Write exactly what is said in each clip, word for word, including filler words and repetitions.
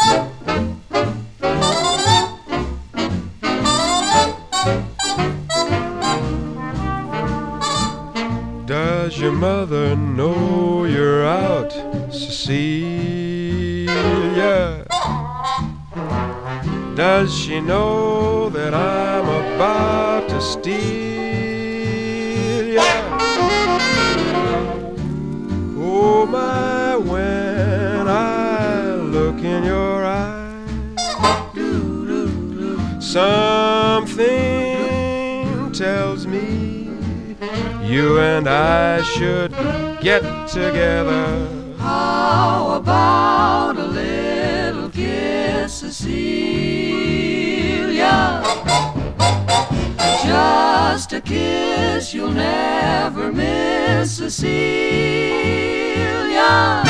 Does your mother know you're out, Cecilia? Does she know that I'm about to steal ya? Oh my, when I look in your eyes, something tells me you and I should get together. How about a little kiss, Cecilia? Just a kiss you'll never miss, Cecilia.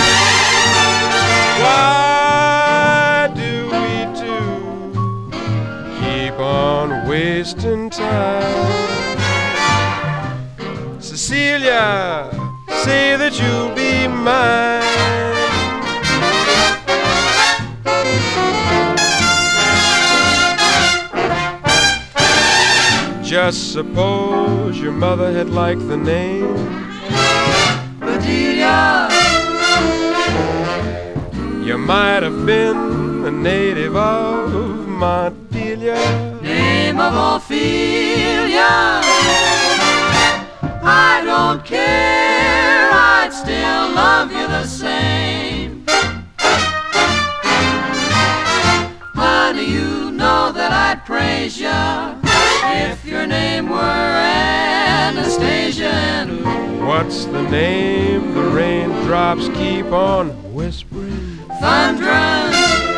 Why do we two keep on wasting time? Cecilia, say that you'll be mine. Just suppose your mother had liked the name Bedelia. You might have been a native of Montpelier. Name of Ophelia. I don't care, I'd still love you the same. Honey, you know that I'd praise ya if your name were Anastasia. And what's the name the raindrops keep on whispering? Thundering.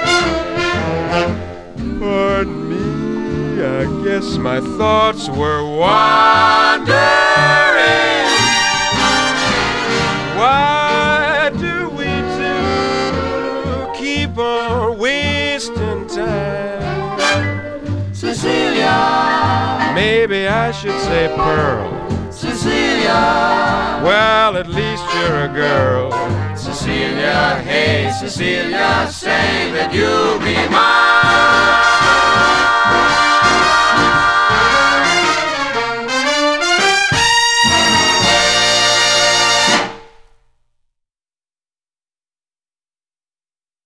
Pardon me, I guess my thoughts were wandering. Why do we two keep on wasting time? Cecilia. Maybe I should say Pearl. Cecilia. Well, at least you're a girl. Cecilia, hey Cecilia, say that you'll be mine.